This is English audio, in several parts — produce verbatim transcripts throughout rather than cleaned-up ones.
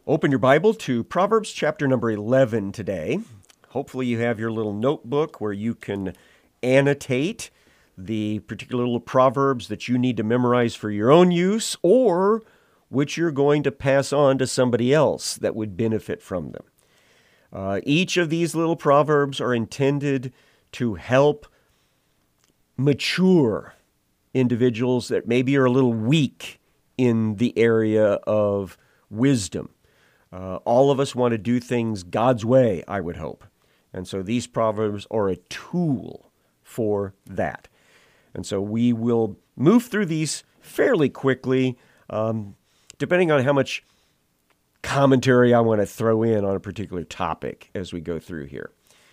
Open your Bible to Proverbs chapter number eleven today. Hopefully you have your little notebook where you can annotate the particular little proverbs that you need to memorize for your own use or which you're going to pass on to somebody else that would benefit from them. Uh, each of these little proverbs are intended to help mature individuals that maybe are a little weak in the area of wisdom. Uh, all of us want to do things God's way, I would hope. And so these proverbs are a tool for that. And so we will move through these fairly quickly, um, depending on how much commentary I want to throw in on a particular topic as we go through here.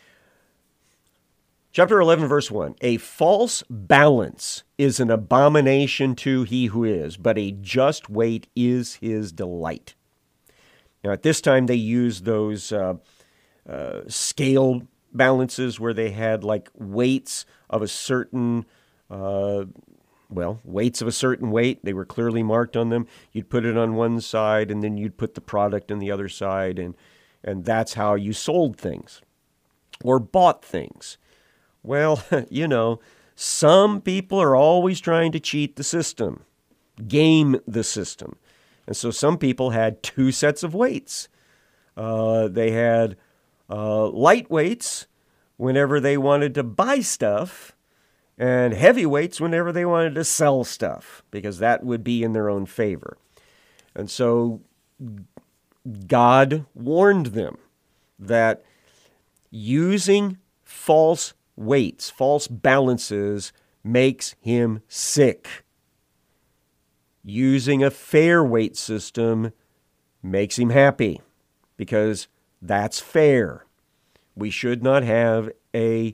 Chapter eleven, verse one, a false balance is an abomination to he who is, but a just weight is his delight. Now, at this time, they used those uh, uh, scale balances where they had like weights of a certain, uh, well, weights of a certain weight. They were clearly marked on them. You'd put it on one side, and then you'd put the product on the other side, and and that's how you sold things or bought things. Well, you know, some people are always trying to cheat the system, game the system. And so some people had two sets of weights. Uh, they had uh, light weights whenever they wanted to buy stuff and heavy weights whenever they wanted to sell stuff, because that would be in their own favor. And so God warned them that using false weights, false balances, makes him sick. Using a fair weight system makes him happy, because that's fair. We should not have a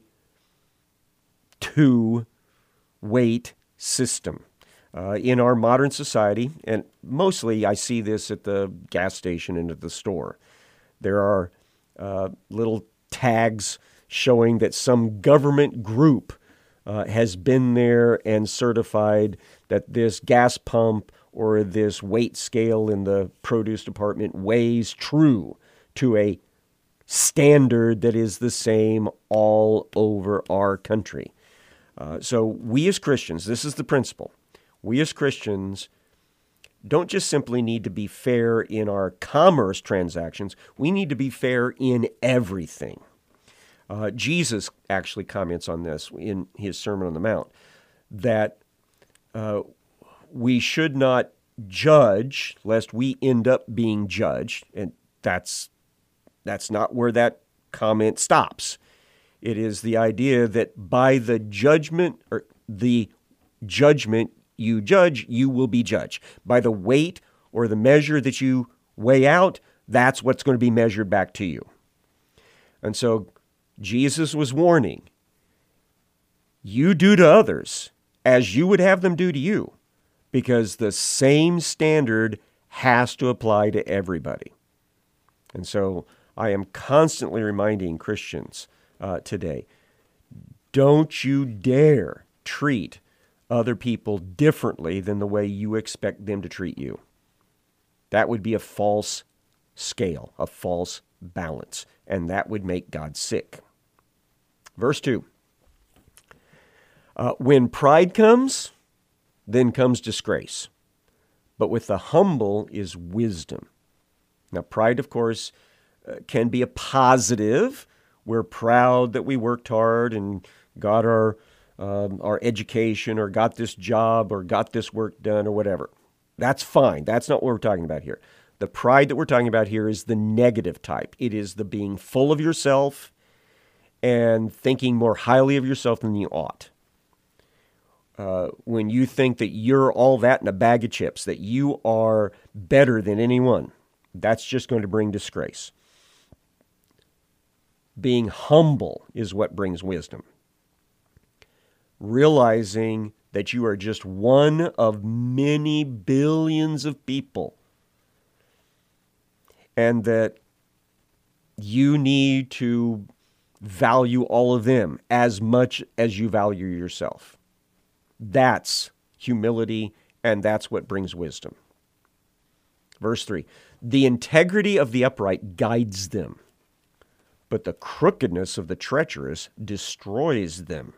two-weight system. Uh, in our modern society, and mostly I see this at the gas station and at the store, there are uh, little tags showing that some government group uh, has been there and certified that this gas pump or this weight scale in the produce department weighs true to a standard that is the same all over our country. Uh, so we as Christians, this is the principle, we as Christians don't just simply need to be fair in our commerce transactions, we need to be fair in everything. Uh, Jesus actually comments on this in his Sermon on the Mount, that uh, we should not judge lest we end up being judged, and that's that's not where that comment stops. It is the idea that by the judgment or the judgment you judge, you will be judged. By the weight or the measure that you weigh out, that's what's going to be measured back to you. And so Jesus was warning, you do to others as you would have them do to you, because the same standard has to apply to everybody. And so I am constantly reminding Christians uh, today, don't you dare treat other people differently than the way you expect them to treat you. That would be a false scale, a false balance, and that would make God sick. Verse two, uh, when pride comes, then comes disgrace, but with the humble is wisdom. Now, pride, of course, uh, can be a positive. We're proud that we worked hard and got our um, our education or got this job or got this work done or whatever. That's fine. That's not what we're talking about here. The pride that we're talking about here is the negative type. It is the being full of yourself and thinking more highly of yourself than you ought. Uh, when you think that you're all that in a bag of chips, that you are better than anyone, that's just going to bring disgrace. Being humble is what brings wisdom. Realizing that you are just one of many billions of people, and that you need to value all of them as much as you value yourself. That's humility, and that's what brings wisdom. Verse three, The integrity of the upright guides them, but the crookedness of the treacherous destroys them.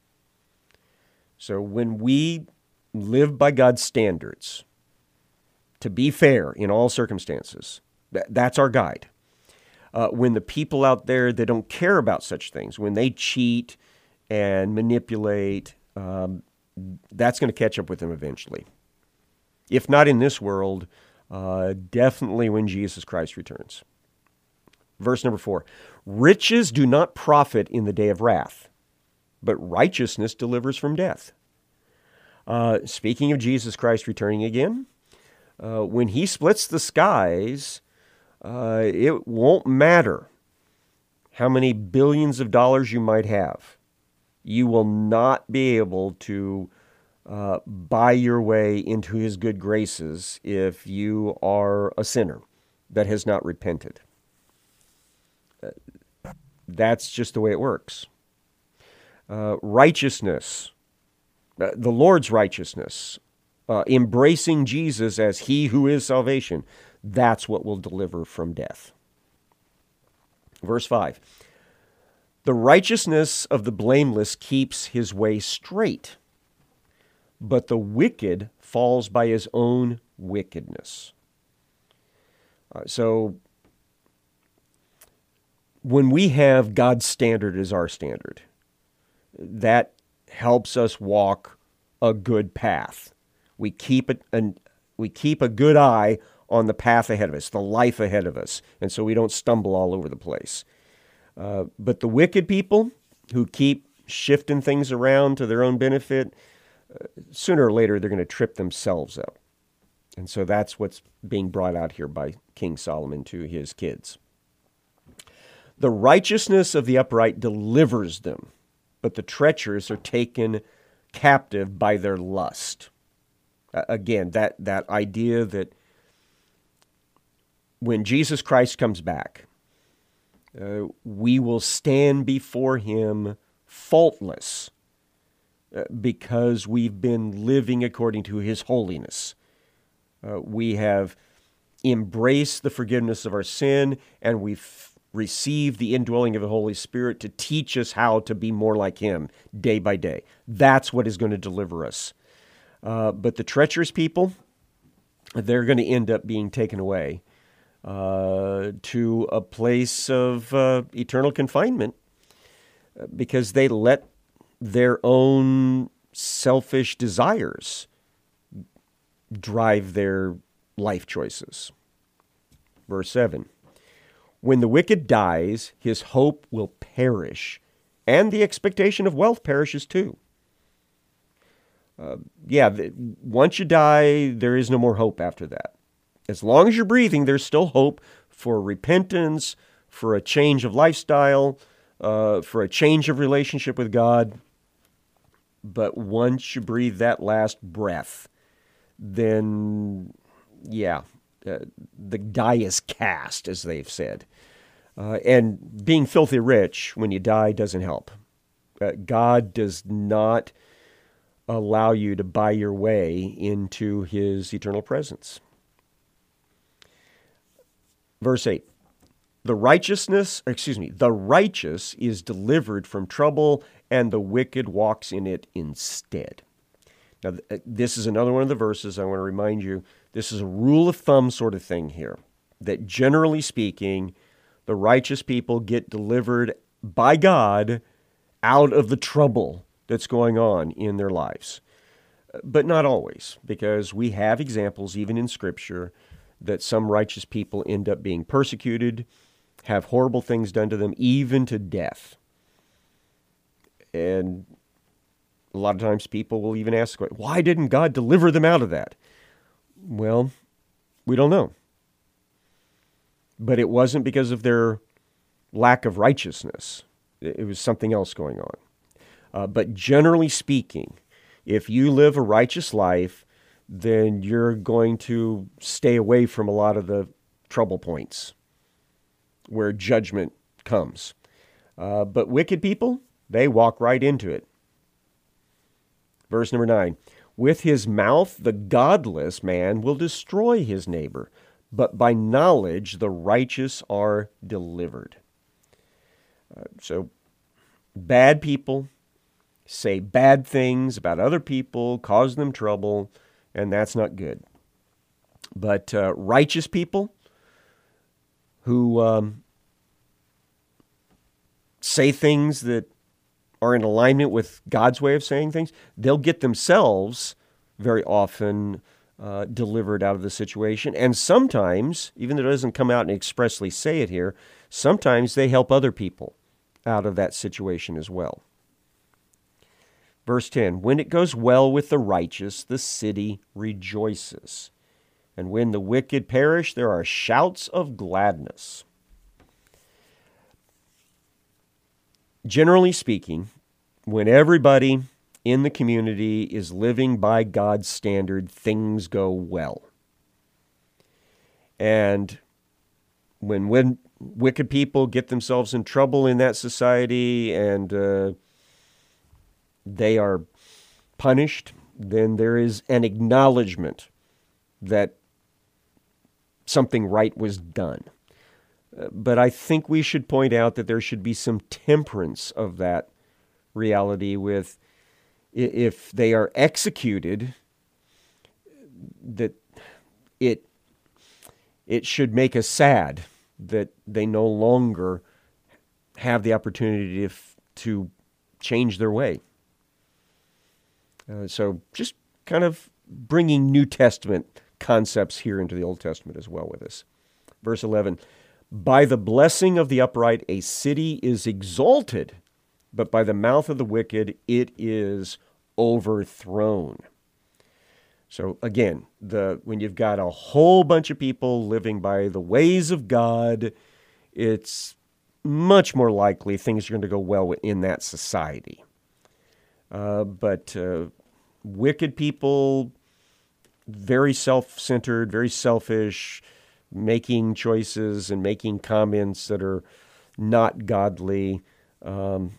So when we live by God's standards, to be fair in all circumstances, th- that's our guide. Uh, when the people out there that don't care about such things, when they cheat and manipulate, um, that's going to catch up with them eventually. If not in this world, uh, definitely when Jesus Christ returns. Verse number four, riches do not profit in the day of wrath, but righteousness delivers from death. Uh, speaking of Jesus Christ returning again, uh, when he splits the skies, uh, it won't matter how many billions of dollars you might have. You will not be able to uh, buy your way into his good graces if you are a sinner that has not repented. Uh, that's just the way it works. Uh, righteousness, uh, the Lord's righteousness, uh, embracing Jesus as he who is salvation, that's what will deliver from death. Verse five, the righteousness of the blameless keeps his way straight, but the wicked falls by his own wickedness. Uh, so when we have God's standard as our standard, that helps us walk a good path. We keep it, and we keep a good eye on the path ahead of us, the life ahead of us, and so we don't stumble all over the place. Uh, but the wicked people who keep shifting things around to their own benefit, uh, sooner or later they're going to trip themselves up. And so that's what's being brought out here by King Solomon to his kids. The righteousness of the upright delivers them, but the treacherous are taken captive by their lust. Uh, again, that, that idea that when Jesus Christ comes back, uh, we will stand before him faultless uh, because we've been living according to his holiness. Uh, we have embraced the forgiveness of our sin, and we've received the indwelling of the Holy Spirit to teach us how to be more like him day by day. That's what is going to deliver us. Uh, but the treacherous people, they're going to end up being taken away uh, to a place of uh, eternal confinement because they let their own selfish desires drive their life choices. Verse seven, when the wicked dies, his hope will perish, and the expectation of wealth perishes too. Uh, yeah, the, once you die, there is no more hope after that. As long as you're breathing, there's still hope for repentance, for a change of lifestyle, uh, for a change of relationship with God. But once you breathe that last breath, then, yeah, uh, the die is cast, as they've said. Uh, and being filthy rich when you die doesn't help. Uh, God does not allow you to buy your way into his eternal presence. Verse eight, the righteousness, excuse me, the righteous is delivered from trouble, and the wicked walks in it instead. Now, this is another one of the verses I want to remind you, this is a rule of thumb sort of thing here, that generally speaking, the righteous people get delivered by God out of the trouble that's going on in their lives. But not always, because we have examples, even in Scripture, that some righteous people end up being persecuted, have horrible things done to them, even to death. And a lot of times people will even ask, why didn't God deliver them out of that? Well, we don't know. But it wasn't because of their lack of righteousness. It was something else going on. Uh, but generally speaking, if you live a righteous life, then you're going to stay away from a lot of the trouble points where judgment comes. Uh, but wicked people, they walk right into it. Verse number nine, with his mouth the godless man will destroy his neighbor, but by knowledge the righteous are delivered. Uh, so bad people say bad things about other people, cause them trouble, and that's not good. But uh, righteous people who um, say things that are in alignment with God's way of saying things, they'll get themselves very often uh, delivered out of the situation. And sometimes, even though it doesn't come out and expressly say it here, sometimes they help other people out of that situation as well. Verse ten, when it goes well with the righteous, the city rejoices. And when the wicked perish, there are shouts of gladness. Generally speaking, when everybody in the community is living by God's standard, things go well. And when, when wicked people get themselves in trouble in that society and uh, they are punished, then there is an acknowledgement that something right was done. Uh, but I think we should point out that there should be some temperance of that reality with, if they are executed, that it it should make us sad that they no longer have the opportunity to, to change their way. Uh, so just kind of bringing New Testament concepts here into the Old Testament as well with us. Verse eleven, by the blessing of the upright a city is exalted, but by the mouth of the wicked it is overthrown. So again, the when you've got a whole bunch of people living by the ways of God, it's much more likely things are going to go well in that society. Uh, but uh, wicked people, very self-centered, very selfish, making choices and making comments that are not godly. Um,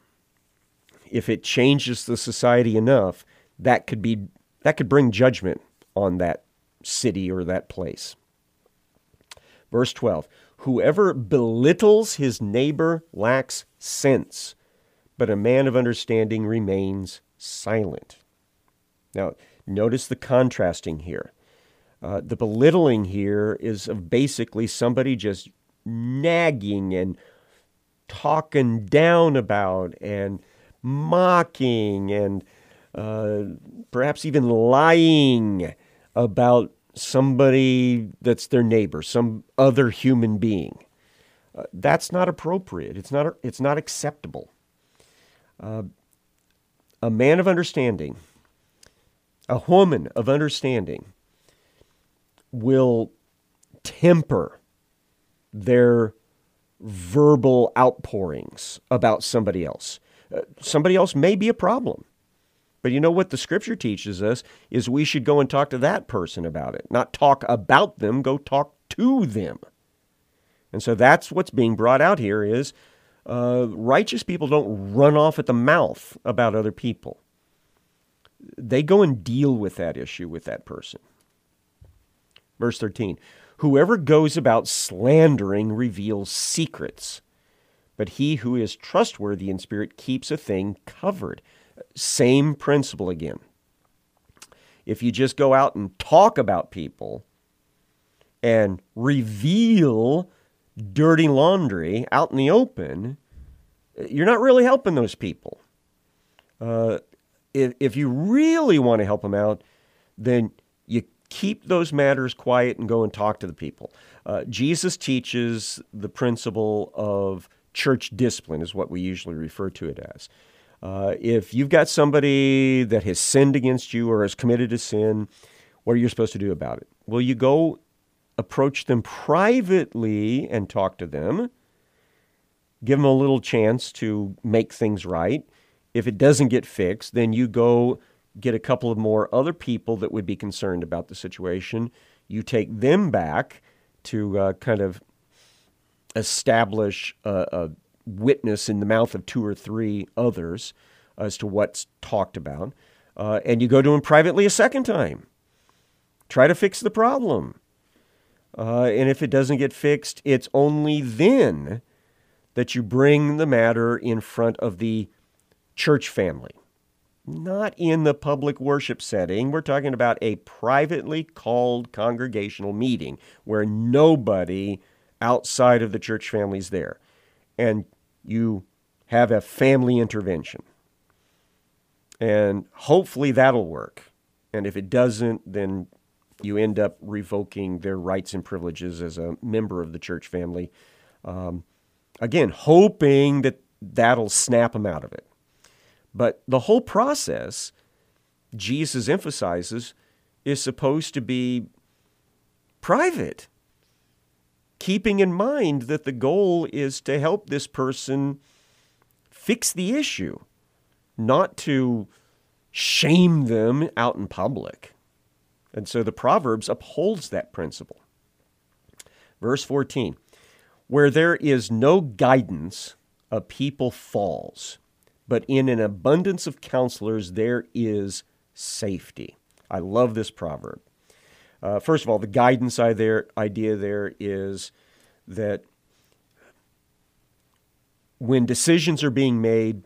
if it changes the society enough, that could be that could bring judgment on that city or that place. Verse twelve, whoever belittles his neighbor lacks sense, but a man of understanding remains silent. Now, notice the contrasting here. Uh, the belittling here is of basically somebody just nagging and talking down about and mocking and uh, perhaps even lying about somebody that's their neighbor, some other human being. Uh, that's not appropriate. It's not, it's not acceptable. Uh, a man of understanding, a woman of understanding will temper their verbal outpourings about somebody else. Uh, somebody else may be a problem. But you know what the Scripture teaches us is we should go and talk to that person about it. Not talk about them, go talk to them. And so that's what's being brought out here is uh, righteous people don't run off at the mouth about other people. They go and deal with that issue with that person. Verse thirteen, whoever goes about slandering reveals secrets, but he who is trustworthy in spirit keeps a thing covered. Same principle again. If you just go out and talk about people and reveal dirty laundry out in the open, you're not really helping those people. Uh, if, if you really want to help them out, then you keep those matters quiet and go and talk to the people. Uh, Jesus teaches the principle of church discipline, is what we usually refer to it as. Uh, if you've got somebody that has sinned against you or has committed a sin, what are you supposed to do about it? Well, you go approach them privately and talk to them. Give them a little chance to make things right. If it doesn't get fixed, then you go get a couple of more other people that would be concerned about the situation. You take them back to uh, kind of establish a, a witness in the mouth of two or three others as to what's talked about. Uh, and you go to them privately a second time. Try to fix the problem. Uh, and if it doesn't get fixed, it's only then that you bring the matter in front of the church family. Not in the public worship setting. We're talking about a privately called congregational meeting where nobody outside of the church family is there. And you have a family intervention. And hopefully that'll work. And if it doesn't, then you end up revoking their rights and privileges as a member of the church family. Um, again, hoping that that'll snap them out of it. But the whole process, Jesus emphasizes, is supposed to be private, keeping in mind that the goal is to help this person fix the issue, not to shame them out in public. And so the Proverbs upholds that principle. Verse fourteen, where there is no guidance, a people falls, but in an abundance of counselors there is safety. I love this proverb. Uh, first of all, the guidance idea there is that when decisions are being made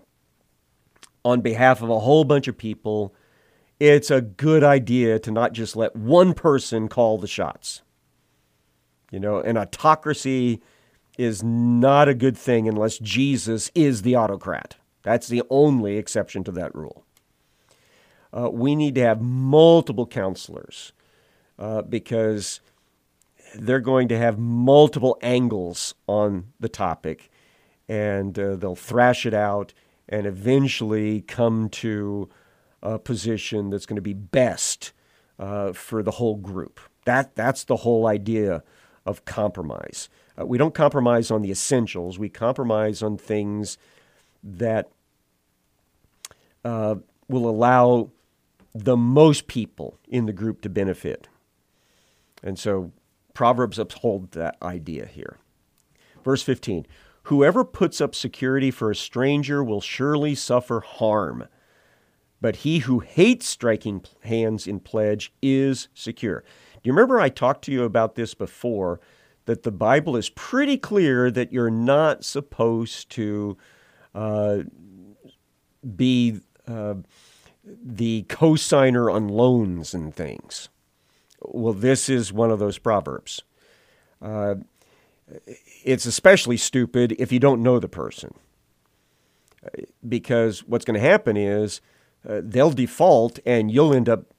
on behalf of a whole bunch of people, it's a good idea to not just let one person call the shots. You know, an autocracy is not a good thing unless Jesus is the autocrat. That's the only exception to that rule. Uh, we need to have multiple counselors uh, because they're going to have multiple angles on the topic, and uh, they'll thrash it out and eventually come to a position that's going to be best uh, for the whole group. That that's the whole idea of compromise. Uh, we don't compromise on the essentials. We compromise on things that uh, will allow the most people in the group to benefit. And so Proverbs uphold that idea here. Verse fifteen, whoever puts up security for a stranger will surely suffer harm, but he who hates striking hands in pledge is secure. Do you remember I talked to you about this before, that the Bible is pretty clear that you're not supposed to uh, be uh, the cosigner on loans and things? Well, this is one of those proverbs. Uh, it's especially stupid if you don't know the person, because what's going to happen is uh, they'll default and you'll end up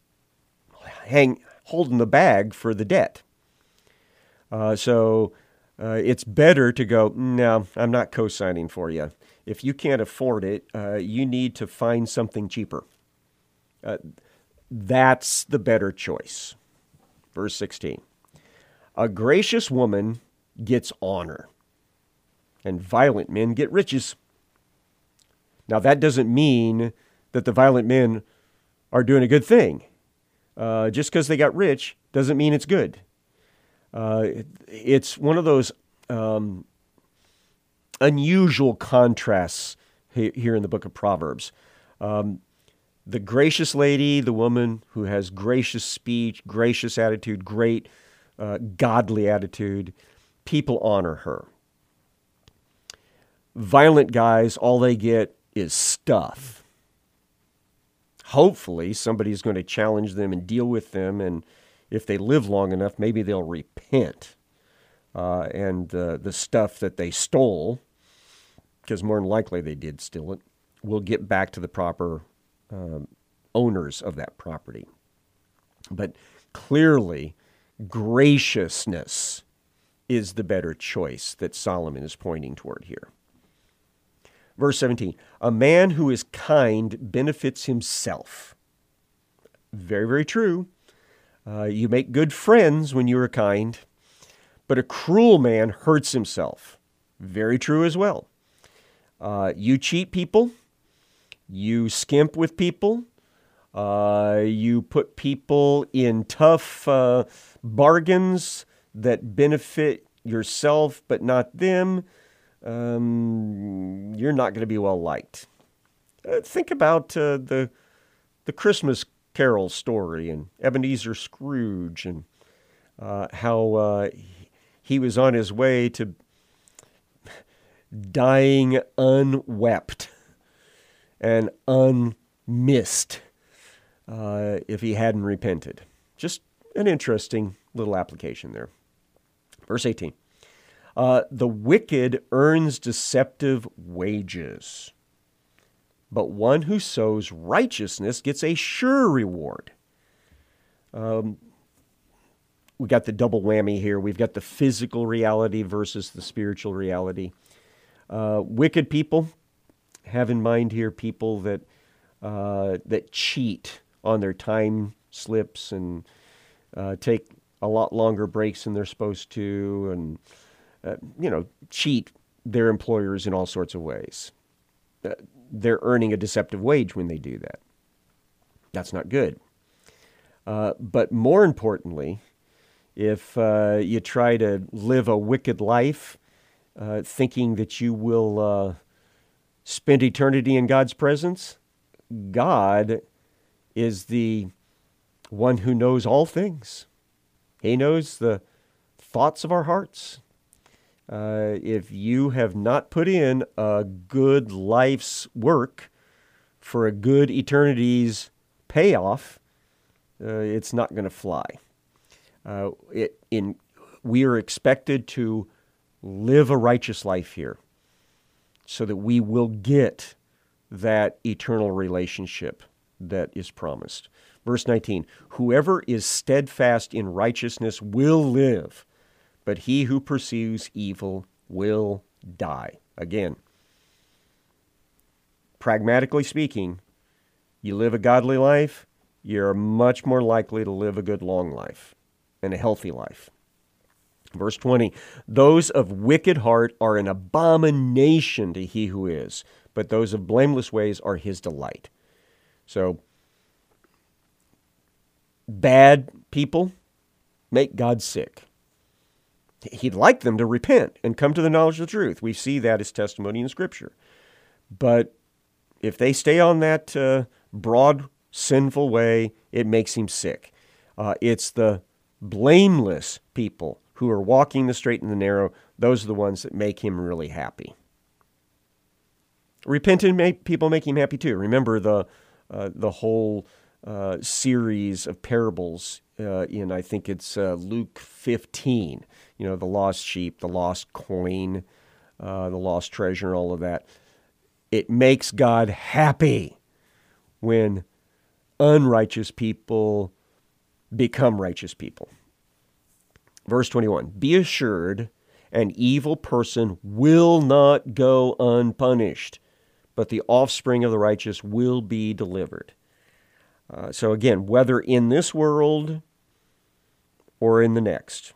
hang holding the bag for the debt. Uh, so uh, it's better to go, no, I'm not co-signing for you. If you can't afford it, uh, you need to find something cheaper. Uh, that's the better choice. Verse sixteen, a gracious woman gets honor, and violent men get riches. Now, that doesn't mean that the violent men are doing a good thing. Uh, just because they got rich doesn't mean it's good. Uh, it, it's one of those um, unusual contrasts he, here in the book of Proverbs. Um, the gracious lady, the woman who has gracious speech, gracious attitude, great uh, godly attitude, people honor her. Violent guys, all they get is stuff. Hopefully, somebody's going to challenge them and deal with them, and if they live long enough, maybe they'll repent. Uh, and uh, the stuff that they stole, because more than likely they did steal it, will get back to the proper um, owners of that property. But clearly, graciousness is the better choice that Solomon is pointing toward here. Verse seventeen, a man who is kind benefits himself. Very, very true. Uh, you make good friends when you are kind, but a cruel man hurts himself. Very true as well. Uh, you cheat people. You skimp with people. Uh, you put people in tough uh, bargains that benefit yourself but not them. Um, you're not going to be well liked. Uh, think about uh, the the Christmas Carol story and Ebenezer Scrooge, and uh, how uh, he was on his way to dying unwept and unmissed uh, if he hadn't repented. Just an interesting little application there. Verse eighteen. Uh, the wicked earns deceptive wages, but one who sows righteousness gets a sure reward. Um, we got the double whammy here. We've got the physical reality versus the spiritual reality. Uh, wicked people, have in mind here people that uh, that cheat on their time slips and uh, take a lot longer breaks than they're supposed to, and uh, you know, cheat their employers in all sorts of ways. Uh, they're earning a deceptive wage when they do that. That's not good. Uh, but more importantly, if uh, you try to live a wicked life, uh, thinking that you will uh, spend eternity in God's presence, God is the one who knows all things. He knows the thoughts of our hearts. Uh, if you have not put in a good life's work for a good eternity's payoff, uh, it's not going to fly. Uh, it, in, we are expected to live a righteous life here so that we will get that eternal relationship that is promised. Verse nineteen, whoever is steadfast in righteousness will live, but he who pursues evil will die. Again, pragmatically speaking, you live a godly life, you're much more likely to live a good long life and a healthy life. Verse twenty, those of wicked heart are an abomination to he who is, but those of blameless ways are his delight. So, bad people make God sick. He'd like them to repent and come to the knowledge of the truth. We see that as testimony in Scripture. But if they stay on that uh, broad, sinful way, it makes him sick. Uh, it's the blameless people who are walking the straight and the narrow. Those are the ones that make him really happy. Repentant make, people make him happy too. Remember the uh, the whole uh, series of parables uh, in, I think it's uh, Luke fifteen. You know, the lost sheep, the lost coin, uh, the lost treasure, all of that. It makes God happy when unrighteous people become righteous people. Verse twenty-one, be assured an evil person will not go unpunished, but the offspring of the righteous will be delivered. Uh, so again, whether in this world or in the next,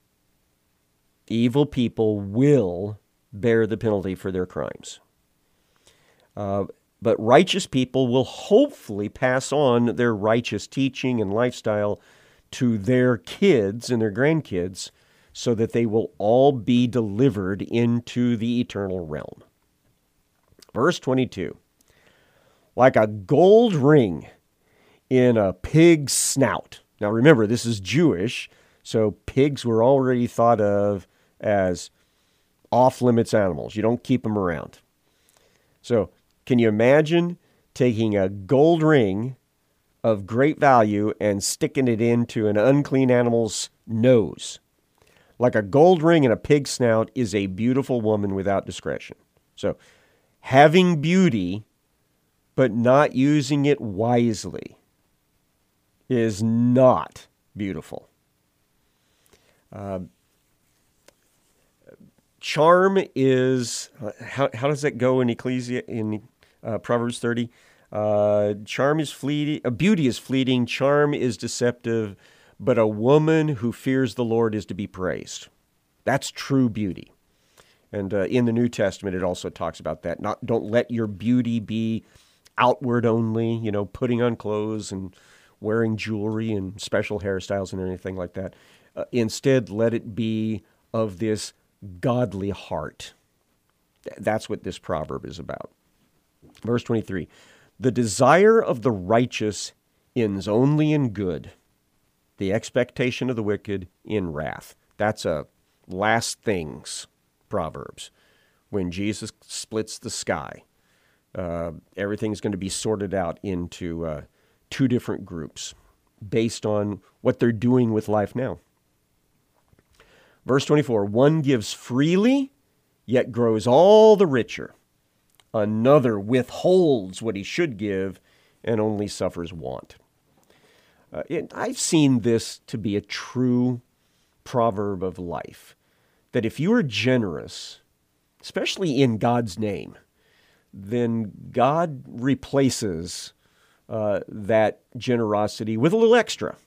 evil people will bear the penalty for their crimes. Uh, but righteous people will hopefully pass on their righteous teaching and lifestyle to their kids and their grandkids so that they will all be delivered into the eternal realm. Verse twenty-two, like a gold ring in a pig's snout. Now remember, this is Jewish, so pigs were already thought of as off-limits animals. You don't keep them around. So can you imagine taking a gold ring of great value and sticking it into an unclean animal's nose? Like a gold ring in a pig's snout is a beautiful woman without discretion. So having beauty but not using it wisely is not beautiful. Uh, charm is, uh, how, how does that go in Ecclesi- in uh, Proverbs thirty? Uh, charm is fleeting, uh, beauty is fleeting, charm is deceptive, but a woman who fears the Lord is to be praised. That's true beauty. And uh, in the New Testament, it also talks about that. Not, don't let your beauty be outward only, you know, putting on clothes and wearing jewelry and special hairstyles and anything like that. Uh, instead, let it be of this godly heart. That's what this proverb is about. Verse twenty-three, the desire of the righteous ends only in good, the expectation of the wicked in wrath. That's a last things Proverbs. When Jesus splits the sky, uh, everything's going to be sorted out into uh, two different groups based on what they're doing with life now. Verse twenty-four, one gives freely, yet grows all the richer. Another withholds what he should give and only suffers want. Uh, it, I've seen this to be a true proverb of life, that if you are generous, especially in God's name, then God replaces uh, that generosity with a little extra.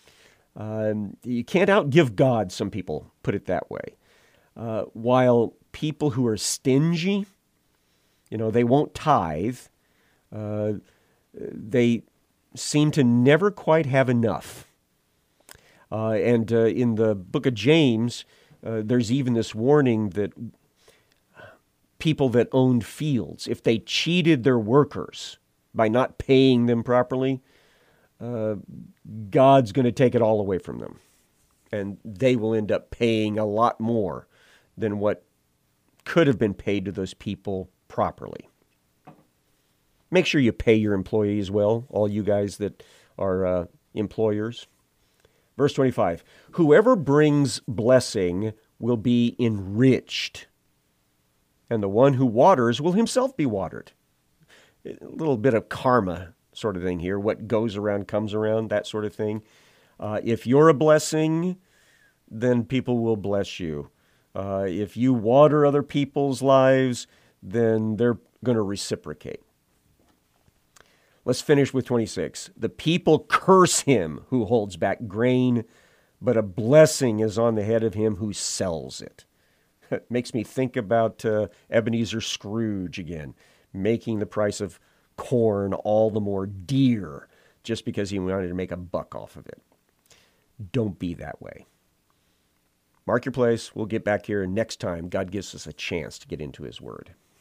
Um, you can't outgive God, some people put it that way. Uh, while people who are stingy, you know, they won't tithe, uh, they seem to never quite have enough. Uh, and uh, in the book of James, uh, there's even this warning that people that owned fields, if they cheated their workers by not paying them properly, uh, God's going to take it all away from them. And they will end up paying a lot more than what could have been paid to those people properly. Make sure you pay your employees well, all you guys that are uh, employers. Verse twenty-five, whoever brings blessing will be enriched, and the one who waters will himself be watered. A little bit of karma sort of thing here. What goes around comes around, that sort of thing. Uh, if you're a blessing, then people will bless you. Uh, if you water other people's lives, then they're going to reciprocate. Let's finish with twenty-six. The people curse him who holds back grain, but a blessing is on the head of him who sells it. It makes me think about uh, Ebenezer Scrooge again, making the price of corn all the more dear just because he wanted to make a buck off of it. Don't be that way. Mark your place. We'll get back here next time God gives us a chance to get into his word.